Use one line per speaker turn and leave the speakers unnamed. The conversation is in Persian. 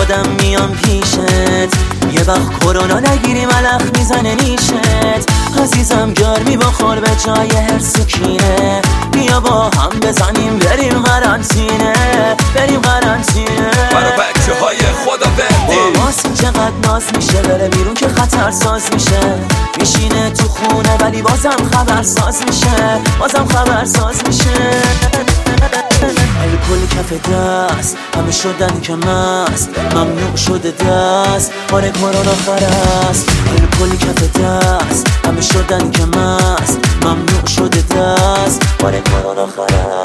خودم میام پیشت، یه وقت کرونا نگیری ملخ میزنه نیشت. عزیزم گرمی بخور به جای هر سکینه، بیا با هم بزنیم بریم قرنطینه، بریم قرنطینه.
برا بچه های خدا بندی
ماست چقدر ناز میشه، بره بیرون که خطر ساز میشه. میشینه تو خونه ولی بازم خبر ساز میشه، بازم خبر ساز میشه. الکل کف دست همه شدن که مست، ممنوع شده دست، آره کرونا خرست. الکل کف دست همه شدن که مست، ممنوع شده دست، آره کرونا خرست.